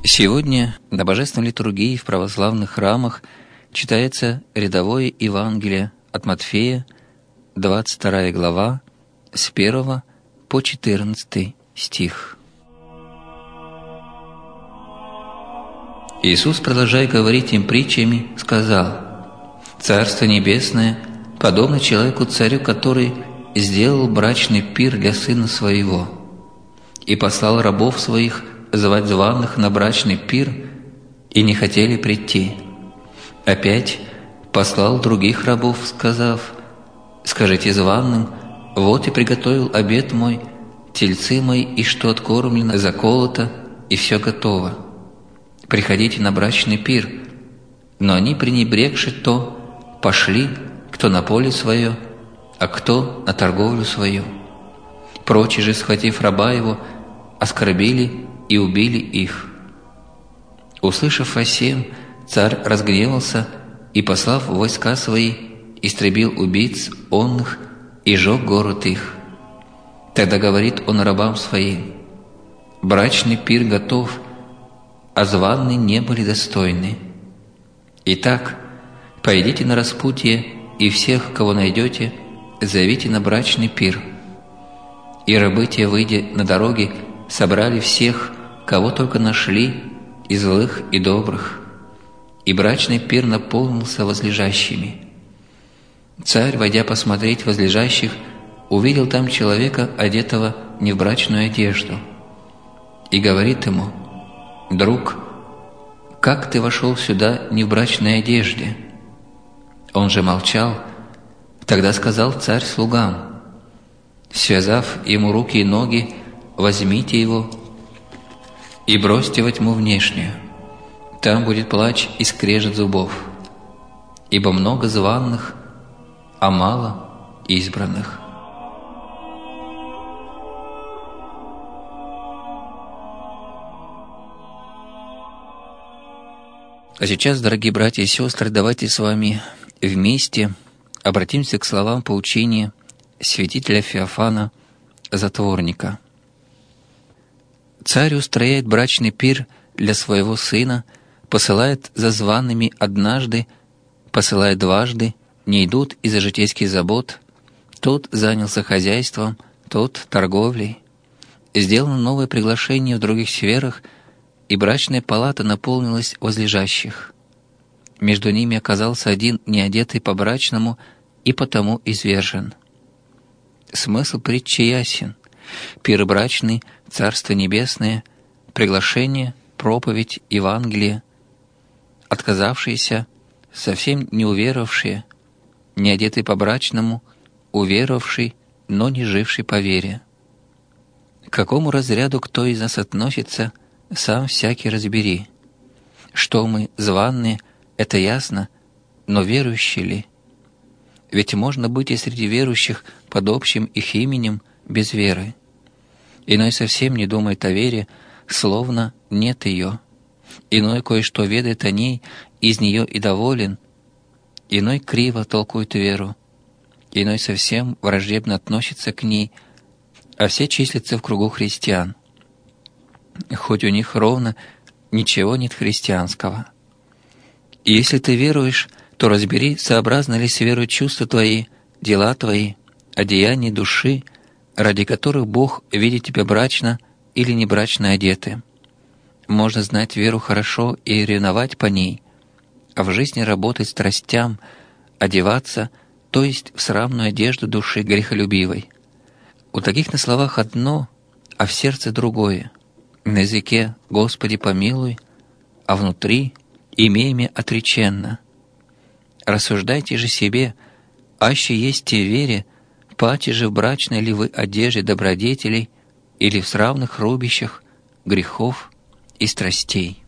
Сегодня на Божественной литургии в православных храмах читается рядовое Евангелие от Матфея, 22 глава, с 1 по 14 стих. Иисус, продолжая говорить им притчами, сказал: «Царство Небесное подобно человеку-царю, который сделал брачный пир для сына своего, и послал рабов своих звать званых на брачный пир, и не хотели прийти. Опять послал других рабов, сказав: скажите званым: вот и приготовил обед мой, тельцы мои, и что откормлено, заколото, и все готово. Приходите на брачный пир». Но они, пренебрегши то, пошли, кто на поле свое, а кто на торговлю свою. Прочие же, схватив раба его, оскорбили и убили их. Услышав о сем, царь разгневался и, послав войска свои, истребил убийц онных и жег город их. Тогда говорит он рабам своим: брачный пир готов, а званые не были достойны. Итак, пойдите на распутье, и всех, кого найдете, зовите на брачный пир. И рабы те, выйдя на дороги, собрали всех, кого только нашли, и злых, и добрых, и брачный пир наполнился возлежащими. Царь, войдя посмотреть возлежащих, увидел там человека, одетого не в брачную одежду, и говорит ему: «Друг, как ты вошел сюда не в брачной одежде?» Он же молчал. Тогда сказал царь слугам: связав ему руки и ноги, возьмите его и бросьте во тьму внешнюю. Там будет плач и скрежет зубов, ибо много званых, а мало избранных. А сейчас, дорогие братья и сестры, давайте с вами вместе обратимся к словам поучения святителя Феофана Затворника. Царь устрояет брачный пир для своего сына, посылает за зваными однажды, посылает дважды, не идут из-за житейских забот. Тот занялся хозяйством, тот торговлей. Сделано новое приглашение в других сферах, и брачная палата наполнилась возлежащих. Между ними оказался один неодетый по-брачному и потому извержен. Смысл притчи ясен. Пир брачный, Царство Небесное, приглашение, проповедь, Евангелие. Отказавшиеся, совсем не уверовавшие, не одетый по-брачному, уверовавший, но не живший по вере. К какому разряду кто из нас относится, сам всякий разбери. Что мы, званые, это ясно, но верующие ли? Ведь можно быть и среди верующих под общим их именем без веры. Иной совсем не думает о вере, словно нет ее. Иной кое-что ведает о ней, из нее и доволен. Иной криво толкует веру. Иной совсем враждебно относится к ней, а все числятся в кругу христиан. Хоть у них ровно ничего нет христианского. И если ты веруешь, то разбери, сообразно ли с верой чувства твои, дела твои, одеяния души, ради которых Бог видит тебя брачно или небрачно одеты. Можно знать веру хорошо и ревновать по ней, а в жизни работать страстям, одеваться, то есть в срамную одежду души грехолюбивой. У таких на словах одно, а в сердце другое. На языке «Господи помилуй», а внутри «Имея отреченно». Рассуждайте же себе, аще есть те вере, паче же в брачной ли вы одежде добродетелей или в сравных рубищах грехов и страстей.